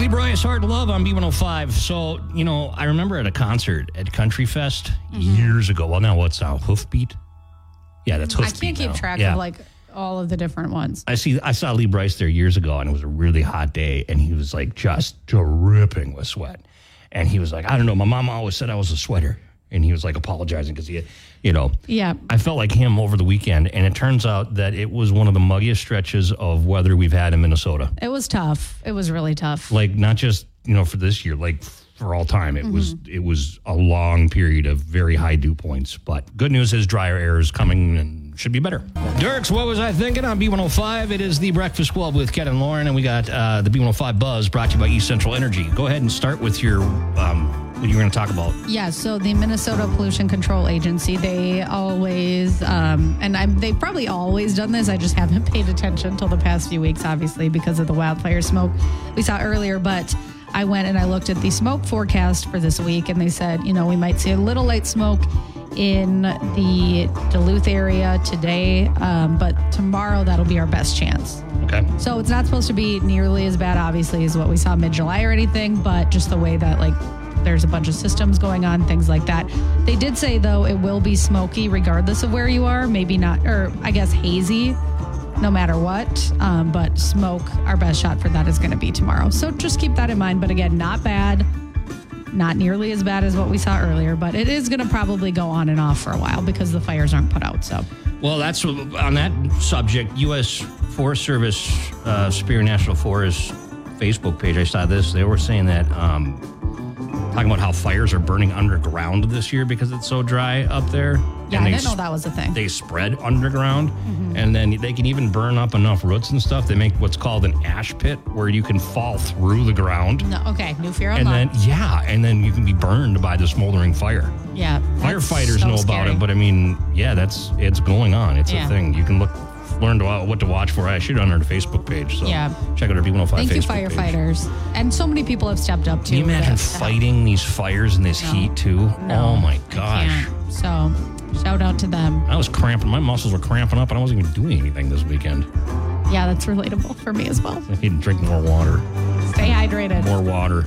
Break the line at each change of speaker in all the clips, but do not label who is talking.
Lee Bryce, Hard to Love on B105. So, I remember at a concert at Country Fest years ago. Well, now what's now? Hoofbeat? Yeah, that's Hoofbeat.
I can't keep track of all of the different ones.
I saw Lee Bryce there years ago, and it was a really hot day, and he was like just dripping with sweat. And he was like, I don't know, my mom always said I was a sweater. And he was like apologizing because
Yeah.
I felt like him over the weekend. And it turns out that it was one of the muggiest stretches of weather we've had in Minnesota.
It was tough. It was really tough.
Like not just, for this year, like for all time. It was a long period of very high dew points. But good news is drier air is coming and should be better. Dirks, what was I thinking on B105? It is the Breakfast Club with Ken and Lauren. And we got the B105 Buzz brought to you by East Central Energy. Go ahead and start with your... what you were going to talk about.
Yeah, so the Minnesota Pollution Control Agency, they always, they've probably always done this. I just haven't paid attention until the past few weeks, obviously, because of the wildfire smoke we saw earlier. But I went and I looked at the smoke forecast for this week, and they said, we might see a little light smoke in the Duluth area today, but tomorrow that'll be our best chance.
Okay.
So it's not supposed to be nearly as bad, obviously, as what we saw mid-July or anything, but just the way that, there's a bunch of systems going on, things like that. They did say, though, it will be smoky regardless of where you are. Maybe not, or I guess hazy, no matter what. But smoke, our best shot for that is going to be tomorrow. So just keep that in mind. But again, not bad. Not nearly as bad as what we saw earlier. But it is going to probably go on and off for a while because the fires aren't put out. So,
well, that's on that subject, U.S. Forest Service, Superior National Forest Facebook page. I saw this. They were saying that... talking about how fires are burning underground this year because it's so dry up there.
Yeah,
and
I didn't know that was a thing.
They spread underground, and then they can even burn up enough roots and stuff. They make what's called an ash pit where you can fall through the ground.
No, okay, new fear
and
unlocked.
and then you can be burned by the smoldering fire.
Yeah.
Firefighters know about it, but it's going on. It's a thing. You can learn what to watch for. I shoot on our Facebook page. So check out our B105
Thank
Facebook
you, firefighters. Page. And so many people have stepped up, too.
Can you imagine fighting these fires in this heat, too?
No,
oh, my gosh.
I can't. So, shout out to them.
I was cramping. My muscles were cramping up, and I wasn't even doing anything this weekend.
Yeah, that's relatable for me as well.
I need to drink more water.
Stay hydrated.
More water.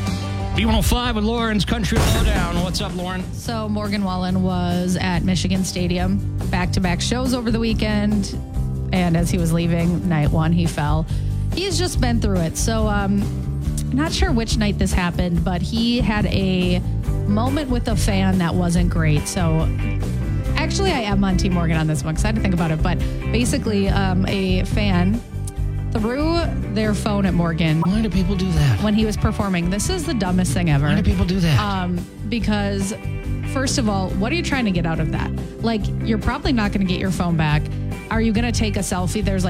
B105 with Lauren's Country Lowdown. What's up, Lauren?
So, Morgan Wallen was at Michigan Stadium. Back-to-back shows over the weekend. And as he was leaving, night one, he fell. He's just been through it. So, not sure which night this happened, but he had a moment with a fan that wasn't great. So, actually, I am on Team Morgan on this one because I had to think about it. But basically, a fan threw their phone at Morgan.
Why do people do that?
When he was performing. This is the dumbest thing ever.
Why do people do that?
Because, first of all, what are you trying to get out of that? You're probably not going to get your phone back. Are you going to take a selfie? There's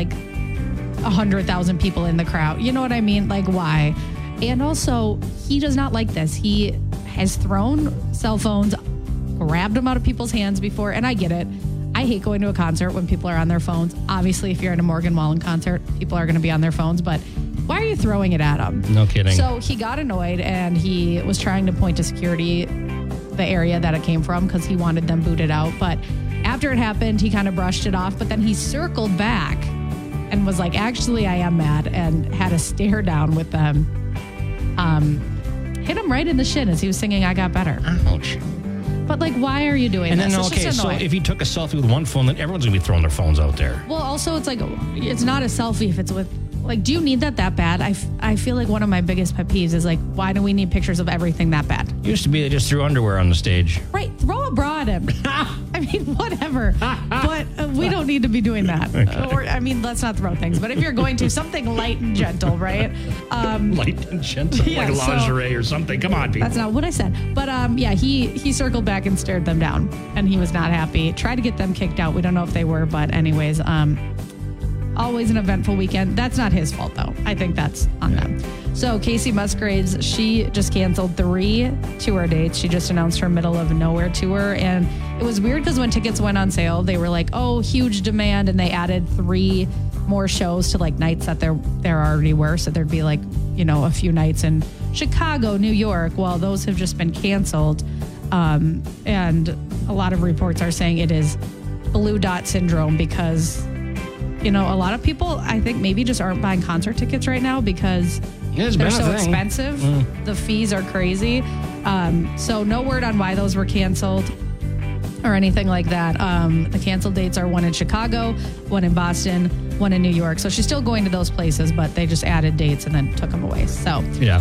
100,000 people in the crowd. You know what I mean? Why? And also, he does not like this. He has thrown cell phones, grabbed them out of people's hands before, and I get it. I hate going to a concert when people are on their phones. Obviously, if you're at a Morgan Wallen concert, people are going to be on their phones, but why are you throwing it at them?
No kidding.
So he got annoyed, and he was trying to point to security the area that it came from because he wanted them booted out, but after it happened, he kind of brushed it off, but then he circled back and was like, actually, I am mad, and had a stare down with them. Hit him right in the shin as he was singing I Got Better.
Ouch.
But why are you doing this?
And then, so if he took a selfie with one phone, then everyone's going to be throwing their phones out there.
Well, also, it's not a selfie if it's with... do you need that bad? I feel like one of my biggest pet peeves is why do we need pictures of everything that bad?
Used to be they just threw underwear on the stage.
Right. Throw a bra at him. I mean, whatever. But we don't need to be doing that. Okay. Let's not throw things. But if you're going to, something light and gentle, right?
Light and gentle, like lingerie or something. Come on, people.
That's not what I said. But he circled back and stared them down. And he was not happy. Tried to get them kicked out. We don't know if they were. But anyways, always an eventful weekend. That's not his fault, though. I think that's on them. So Casey Musgraves, she just canceled 3 tour dates. She just announced her Middle of Nowhere tour. And it was weird because when tickets went on sale, they were like, oh, huge demand. And they added 3 more shows to nights that there already were. So there'd be a few nights in Chicago, New York. Well, those have just been canceled. And a lot of reports are saying it is blue dot syndrome because... a lot of people, I think, maybe just aren't buying concert tickets right now because,
It's
They're
been a
so
thing.
expensive. The fees are crazy. So no word on why those were canceled or anything like that. The canceled dates are one in Chicago, one in Boston, one in New York. So she's still going to those places, but they just added dates and then took them away. So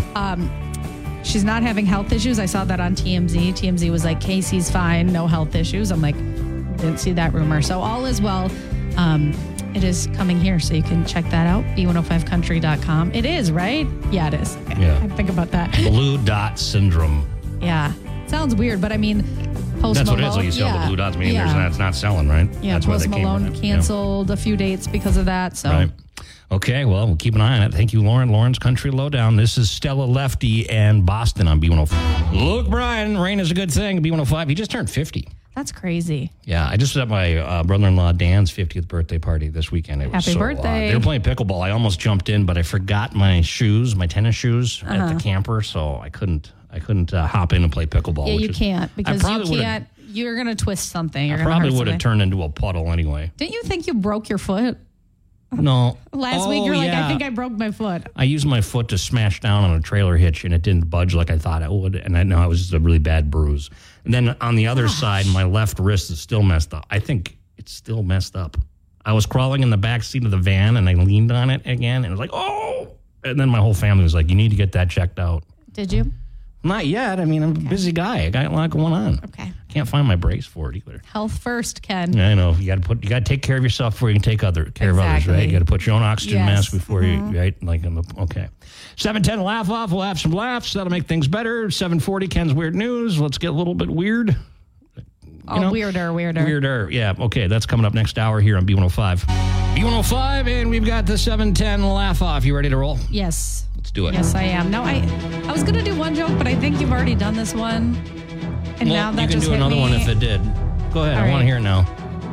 she's not having health issues. I saw that on TMZ. TMZ was like, Casey's fine, no health issues. I'm like, didn't see that rumor. So all is well. It is coming here, so you can check that out, b105country.com. It is, right? Yeah, it is.
Yeah.
I think about that.
Blue dot syndrome.
Yeah. Sounds weird, but I mean, Post
That's
Malone.
what it is. Like you sell the blue dots, meaning it's not selling, right?
Yeah,
That's why
Post
they came
Malone
with it.
canceled a few dates because of that. So.
Right. Okay, well, we'll keep an eye on it. Thank you, Lauren. Lauren's Country Lowdown. This is Stella Lefty and Boston on B105. Luke Bryan, rain is a good thing. B105. He just turned 50.
That's crazy.
Yeah, I just was at my brother-in-law Dan's 50th birthday party this weekend. It was
Happy
so
birthday.
They were playing pickleball. I almost jumped in, but I forgot my shoes, my tennis shoes at the camper, so I couldn't hop in and play pickleball.
Yeah,
which
you
is-
can't because
I probably
you can't. You're going to twist something. You're
I
gonna
probably
hurt
would have
something.
turned into a puddle anyway.
Didn't you think you broke your foot?
No.
Last
Oh,
week, you're like,
yeah.
I think I broke my foot.
I used my foot to smash down on a trailer hitch, and it didn't budge like I thought it would. And I know it was just a really bad bruise. And then on the other side, my left wrist is still messed up. I think it's still messed up. I was crawling in the back seat of the van, and I leaned on it again, and it was like, oh! And then my whole family was like, you need to get that checked out.
Did you?
Not yet. I mean, I'm a busy guy. I got a lot going on.
Okay.
Can't find my brace for it either.
Health first, Ken.
Yeah, I know. You got to take care of yourself before you can take care of others,
Exactly.
right? You got to put your own oxygen
Yes.
mask before you, right? Like, okay. 7:10 laugh off. We'll have some laughs. That'll make things better. 7:40 Ken's weird news. Let's get a little bit weird.
Weirder.
Weirder. Yeah. Okay. That's coming up next hour here on B105. B105, and we've got the 7:10 laugh off. You ready to roll?
Yes.
Let's do it.
Yes, I am. Now, I was going to do one joke, but I think you've already done this one. And now that
you can
just
do
hit
another
me.
one if it did. Go ahead.
All
I want
right.
to hear it now.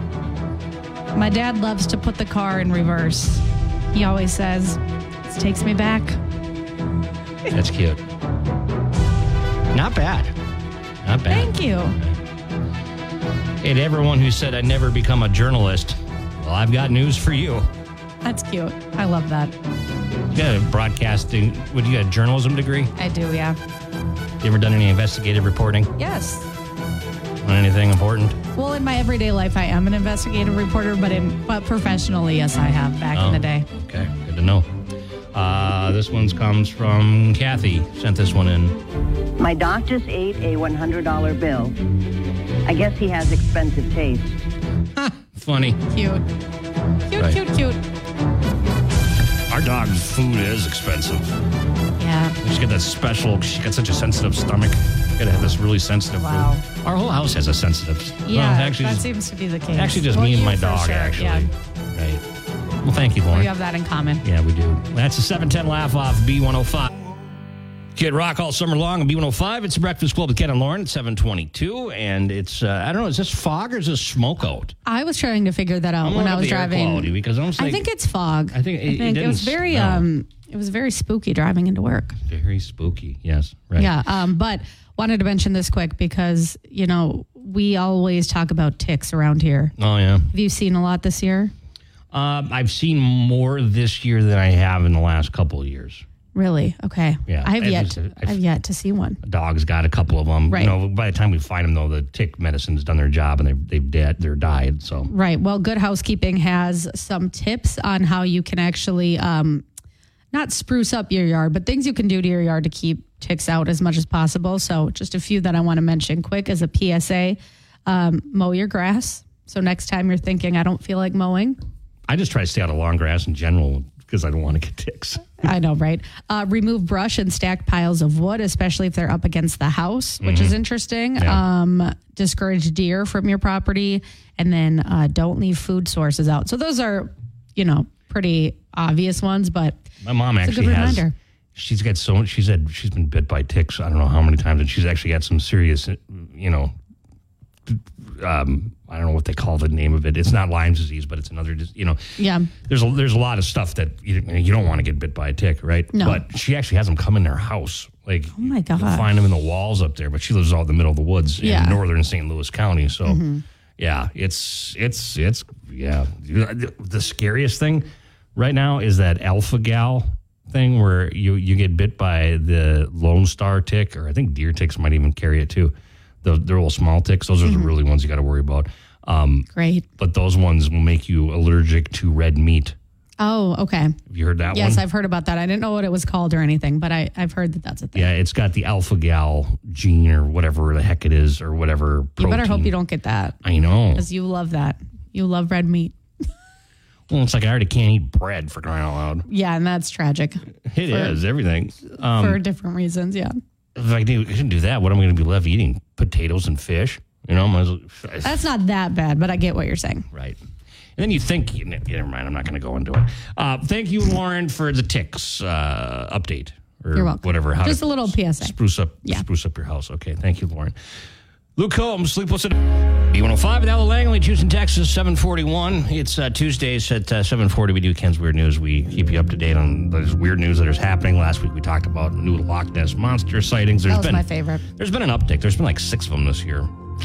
My dad loves to put the car in reverse. He always says, "This takes me back."
That's cute. Not bad. Not bad.
Thank you.
Hey, to everyone who said I'd never become a journalist, well, I've got news for you.
That's cute. I love that.
You got a broadcasting, you got a journalism degree?
I do, yeah.
You ever done any investigative reporting
Yes.
on anything important?
Well, in my everyday life, I am an investigative reporter, but professionally, yes, I have back in the day.
Okay, good to know. This one comes from Kathy. Sent this one in.
My doc just ate a $100 bill. I guess he has expensive taste.
Funny.
Cute.
Right.
Cute.
Our dog's food is expensive.
Yeah.
She's got that special, she's got such a sensitive stomach. Got to have this really sensitive
Wow.
food. Our whole house has a sensitive.
Yeah,
well, actually,
that
just,
seems to be the case.
actually just
Well,
me and
you
my
for
dog,
sure,
actually.
Yeah.
Right. Well, thank you, Lauren.
We have that in common.
Yeah, we do. That's a 7:10 laugh off B105. Kid Rock all summer long on B105. It's the Breakfast Club with Ken and Lauren at 7:22. And it's, I don't know, is this fog or is this smoke out?
I was trying to figure that out
I'm
when
looking
I
at
was
the air
driving.
quality because I'm
I think it's fog.
I think it
it was
didn't
very
smell.
it was very spooky driving into work.
Very spooky. Yes. Right.
Yeah. But wanted to mention this quick because, we always talk about ticks around here.
Oh, yeah.
Have you seen a lot this year?
I've seen more this year than I have in the last couple of years.
Really? Okay.
Yeah.
I've
I've
yet to see one.
Dog's got a couple of them.
Right.
By the time we find them, though, the tick medicine's done their job and they're died. So
Right. Well, Good Housekeeping has some tips on how you can actually not spruce up your yard, but things you can do to your yard to keep ticks out as much as possible. So just a few that I want to mention quick as a PSA. Mow your grass. So next time you're thinking, I don't feel like mowing.
I just try to stay out of long grass in general because I don't want to get ticks.
I know, right? Remove brush and stacked piles of wood, especially if they're up against the house, which is interesting.
Yeah.
Discourage deer from your property, and then don't leave food sources out. So those are, pretty obvious ones, but
My mom
it's a
actually
good
has.
reminder.
She's got so much. She said she's been bit by ticks. I don't know how many times, and she's actually got some serious, I don't know what they call the name of it. It's not Lyme disease, but it's another,
Yeah.
There's a lot of stuff that you don't want to get bit by a tick, right?
No.
But she actually has them come in her house. Like,
Oh my
you'll
gosh.
find them in the walls up there, but she lives out in the middle of the woods
Yeah.
in northern St. Louis County. So, yeah, it's yeah. The scariest thing right now is that alpha gal thing where you get bit by the Lone Star tick, or I think deer ticks might even carry it too. The little small ticks, those are the really ones you got to worry about.
Great.
But those ones will make you allergic to red meat.
Oh, okay.
Have you heard that one?
Yes, I've heard about that. I didn't know what it was called or anything, but I've heard that that's a thing.
Yeah, it's got the alpha-gal gene or whatever the heck it is or whatever protein.
You better hope you don't get that.
I know.
Because you love that. You love red meat.
Well, it's like I already can't eat bread for crying out loud.
Yeah, and that's tragic.
It is, everything.
For different reasons, yeah.
If I didn't do that, what am I going to be left eating? Potatoes and fish? You know, might as well,
That's not that bad, but I get what you're saying.
right. And then you think, never mind, I'm not going to go into it. Thank you, Lauren, for the ticks update. Or
You're welcome.
Whatever. How
Just
to
a little PSA.
Spruce up your house. Okay, thank you, Lauren. Luke Combs, Sleepless at B105 with Ella Langley, Houston, Texas, 741. It's Tuesdays at 740. We do Ken's Weird News. We keep you up to date on those weird news that is happening. Last week we talked about new Loch Ness Monster sightings.
That was my favorite.
There's been an uptick. There's been like 6 of them this year.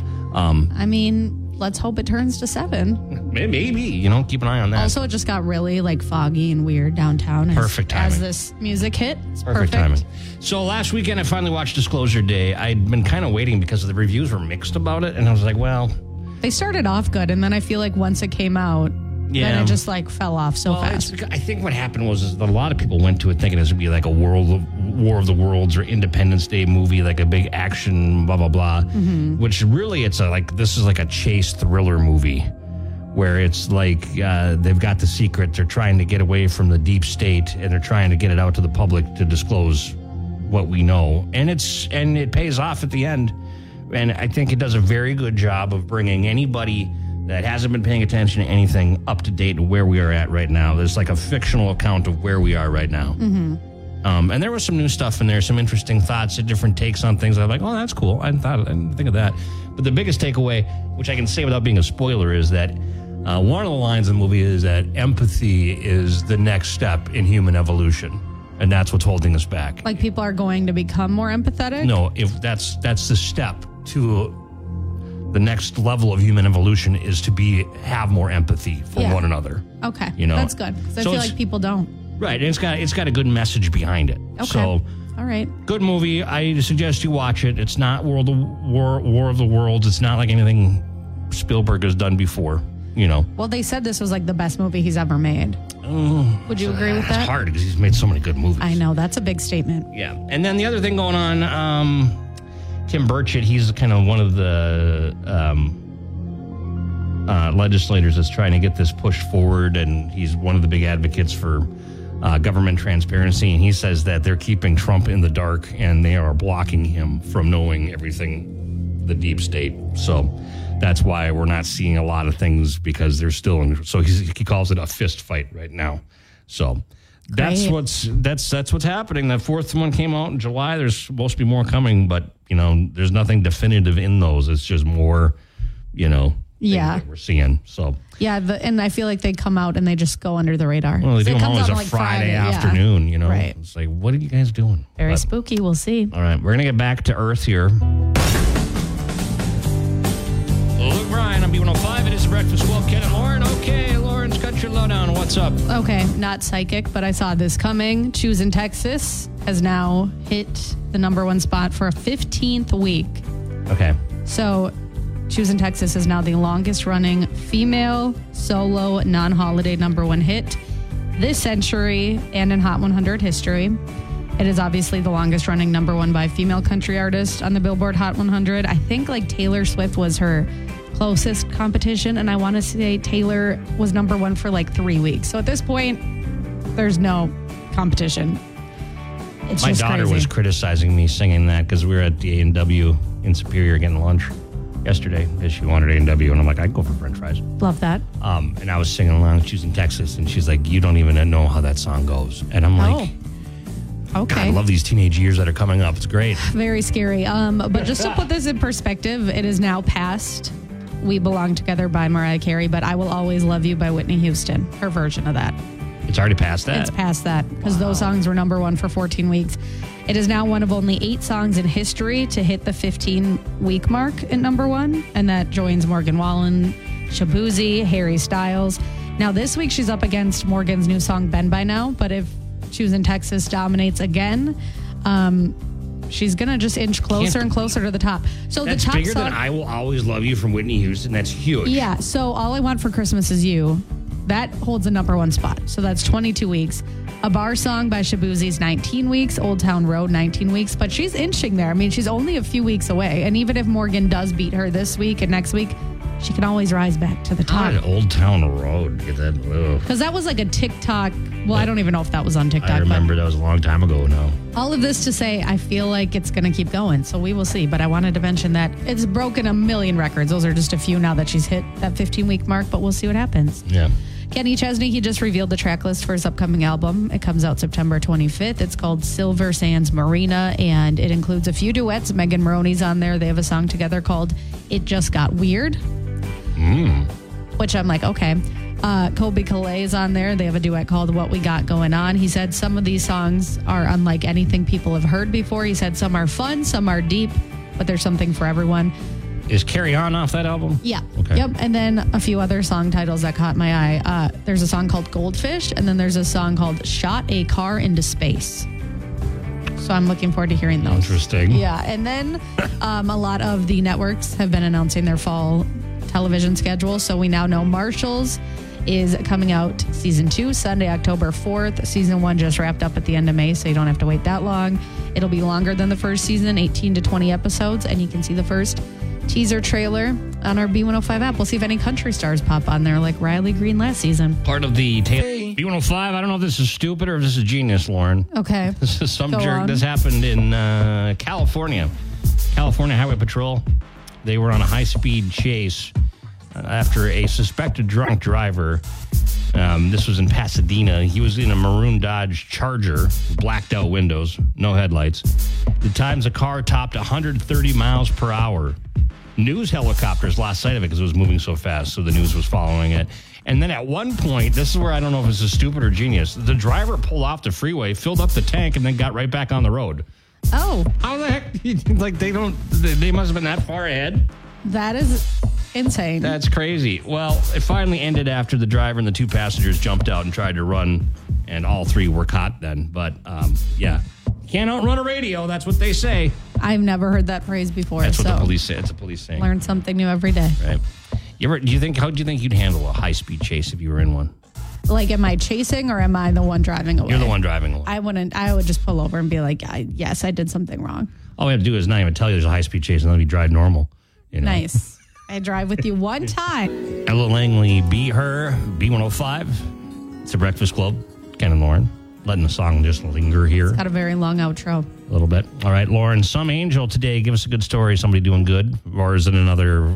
I mean, let's hope it turns to 7.
Maybe, keep an eye on that.
Also, it just got really foggy and weird downtown.
Perfect timing.
As this music hit. It's
Perfect timing. So last weekend I finally watched Disclosure Day. I'd been kind of waiting because the reviews were mixed about it. And I was like, well...
They started off good. And then I feel like once it came out, then it just fell off so fast.
I think what happened was that a lot of people went to it thinking it was going to be like a War of the Worlds or Independence Day movie, like a big action, blah, blah, blah. Mm-hmm. Which really, this is like a chase thriller movie where it's like they've got the secret. They're trying to get away from the deep state and they're trying to get it out to the public to disclose what we know. And it pays off at the end. And I think it does a very good job of bringing anybody that hasn't been paying attention to anything up to date to where we are at right now. There's like a fictional account of where we are right now. Mm-hmm. And there was some new stuff in there, some interesting thoughts, different takes on things. I'm like, oh, that's cool. I didn't think of that. But the biggest takeaway, which I can say without being a spoiler, is that one of the lines in the movie is that empathy is the next step in human evolution. And that's what's holding us back.
Like people are going to become more empathetic?
No, if that's the step to the next level of human evolution is to have more empathy for one another.
Okay, that's good. Because I feel like people don't.
Right, and it's got a good message behind it.
Okay,
so,
all right.
Good movie. I suggest you watch it. It's not War of the Worlds. It's not like anything Spielberg has done before.
Well, they said this was like the best movie he's ever made. Would you agree with that?
It's hard because he's made so many good movies.
I know. That's a big statement.
Yeah. And then the other thing going on, Tim Burchett, he's kind of one of the legislators that's trying to get this pushed forward, and he's one of the big advocates for government transparency. And he says that they're keeping Trump in the dark and they are blocking him from knowing everything, the deep state. So that's why we're not seeing a lot of things because they're still in. So he calls it a fist fight right now. So that's what's happening. That fourth one came out in July. There's supposed to be more coming, but there's nothing definitive in those. It's just more, that we're seeing. So
yeah, and I feel like they come out and they just go under the radar.
Well, they do them always a Friday afternoon.
Right.
It's like, what are you guys doing?
Very spooky. We'll see.
All right, we're gonna get back to Earth here. Luke Bryan on B105. It is the Breakfast Club. Ken and Lauren. Okay, Lauren's got your lowdown. What's up?
Okay, not psychic, but I saw this coming. Choosing Texas has now hit the #1 spot for a 15th week.
Okay.
So, Choosing Texas is now the longest running female solo non-holiday #1 hit this century and in Hot 100 history. It is obviously the longest running #1 by female country artist on the Billboard Hot 100. I think Taylor Swift was her closest competition, and I want to say Taylor was #1 for 3 weeks. So at this point, there's no competition. It's
My
just
daughter
crazy.
was criticizing me singing that because we were at the A&W in Superior getting lunch yesterday because she wanted A&W, and I'm like, I'd go for French fries.
Love that.
And I was singing along, Choosing Texas, and she's like, you don't even know how that song goes. And I'm like,
okay.
God, I love these teenage years that are coming up. It's great.
Very scary. But just to put this in perspective, it is now past We Belong Together by Mariah Carey, but I Will Always Love You by Whitney Houston, her version of that.
It's already past that?
It's past that because those songs were #1 for 14 weeks. It is now one of only 8 songs in history to hit the 15-week mark at #1, and that joins Morgan Wallen, Shabuzi, Harry Styles. Now, this week she's up against Morgan's new song, Bend By Now, but if choosing Texas dominates again. She's going to just inch closer and closer to the top. So
That's
the top
bigger
song,
than I Will Always Love You from Whitney Houston. That's huge.
Yeah. So All I Want for Christmas Is You, that holds the number one spot. So that's 22 weeks. A Bar Song by Shabuzi's 19 weeks. Old Town Road, 19 weeks. But she's inching there. I mean, she's only a few weeks away. And even if Morgan does beat her this week and next week, she can always rise back to the top.
God, Old Town Road. Get that.
Because that was like a TikTok. Well, I don't even know if that was on TikTok.
I remember that was a long time ago now.
All of this to say, I feel like it's going to keep going. So we will see. But I wanted to mention that it's broken a million records. Those are just a few now that she's hit that 15-week mark. But we'll see what happens.
Yeah.
Kenny Chesney, he just revealed the track list for his upcoming album. It comes out September 25th. It's called Silver Sands Marina, and it includes a few duets. Megan Maroney's on there. They have a song together called It Just Got Weird, which I'm like, okay. Colby Caillat's on there. They have a duet called What We Got Going On. He said some of these songs are unlike anything people have heard before. He said some are fun, some are deep, but there's something for everyone.
Is Carry On off that album?
Yeah.
Okay.
Yep. And then a few other song titles that caught my eye. There's a song called Goldfish, and then there's a song called Shot a Car into Space. So I'm looking forward to hearing those.
Interesting.
Yeah. And then a lot of the networks have been announcing their fall television schedule. So we now know Marshall's is coming out season 2, Sunday, October 4th. Season 1 just wrapped up at the end of May, so you don't have to wait that long. It'll be longer than the first season, 18 to 20 episodes, and you can see the first teaser trailer on our B105 app. We'll see if any country stars pop on there like Riley Green last season.
Part of the B105. I don't know if this is stupid or if this is genius, Lauren.
Okay.
This is some
Go
jerk.
on.
This happened in California. California Highway Patrol. They were on a high-speed chase after a suspected drunk driver. This was in Pasadena. He was in a maroon Dodge Charger, blacked out windows, no headlights. The times the car topped 130 miles per hour. News helicopters lost sight of it because it was moving so fast, so the news was following it. And then at one point, this is where I don't know if this is stupid or genius, the driver pulled off the freeway, filled up the tank, and then got right back on the road.
Oh.
How the heck? Like, they must have been that far ahead?
That is insane.
That's crazy. Well, it finally ended after the driver and the 2 passengers jumped out and tried to run, and all 3 were caught then. But, yeah. Can't outrun a radio. That's what they say.
I've never heard that phrase before.
That's what the police say. It's a police saying.
Learn something new every day.
Right. How do you think you'd handle a high-speed chase if you were in one?
Like, am I chasing or am I the one driving away?
You're the one driving away.
I would just pull over and be like, yes, I did something wrong.
All we have to do is not even tell you there's a high-speed chase and let me drive normal. You know?
Nice. I drive with you one time.
Ella Langley, Be Her, B105. It's a Breakfast Club. Ken and Lauren. Letting the song just linger here.
Got a very long outro.
A little bit. All right, Lauren, some angel today. Give us a good story. Somebody doing good, or is it another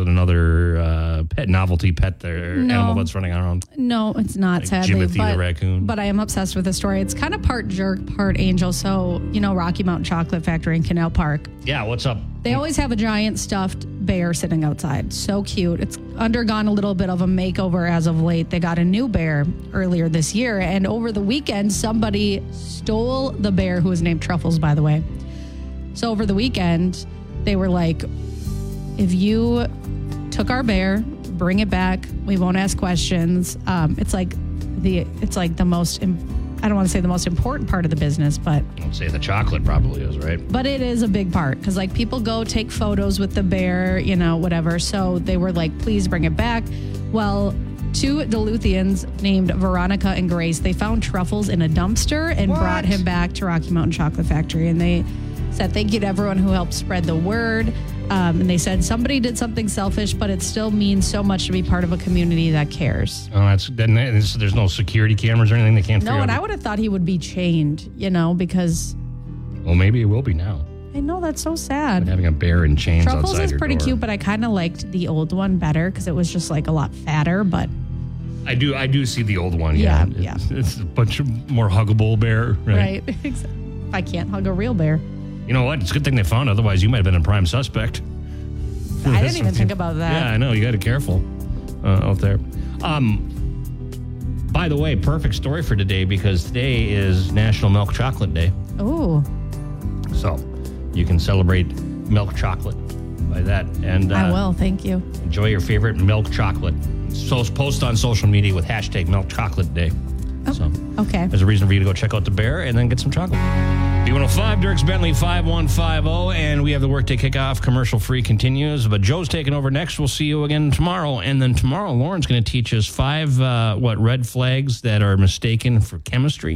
pet novelty pet there?
No.
Animal that's running around.
No, it's not,
Like
sadly.
Jimothy the raccoon.
But I am obsessed with the story. It's kind of part jerk, part angel. So, Rocky Mountain Chocolate Factory in Canal Park.
Yeah, what's up?
They always have a giant stuffed bear sitting outside. So cute. It's undergone a little bit of a makeover as of late. They got a new bear earlier this year. And over the weekend, somebody stole the bear, who was named Truffles, by the way. So over the weekend, they were like, if you took our bear, bring it back. We won't ask questions. It's like the most, I don't want to say the most important part of the business, but
I'd say the chocolate probably is, right?
But it is a big part because, people go take photos with the bear, whatever. So they were like, please bring it back. Well, 2 Duluthians named Veronica and Grace, they found Truffles in a dumpster and brought him back to Rocky Mountain Chocolate Factory. And they said thank you to everyone who helped spread the word. And they said somebody did something selfish, but it still means so much to be part of a community that cares.
Oh, there's no security cameras or anything. They can't figure out.
No, and I would have thought he would be chained, because...
Well, maybe it will be now.
I know, that's so sad.
Having a bear in chains
Truffles
outside
is
your
pretty
door.
cute, but I kind of liked the old one better because it was just a lot fatter, but...
I do see the old one, yeah.
Yeah.
It's a bunch of more huggable bear, right?
Right. I can't hug a real bear.
You know what? It's a good thing they found. Otherwise, you might have been a prime suspect.
I didn't even think about that.
Yeah, I know. You got to be careful out there. By the way, perfect story for today because today is National Milk Chocolate Day.
Oh.
So you can celebrate milk chocolate by that. And
I will. Thank you.
Enjoy your favorite milk chocolate. So post on social media with hashtag Milk Chocolate Day.
Okay.
So
Okay.
there's a reason for you to go check out the Bear and then get some chocolate. B105, Dirks Bentley 5150, and we have the workday kickoff. Commercial free continues, but Joe's taking over next. We'll see you again tomorrow, and then tomorrow Lauren's going to teach us 5 red flags that are mistaken for chemistry.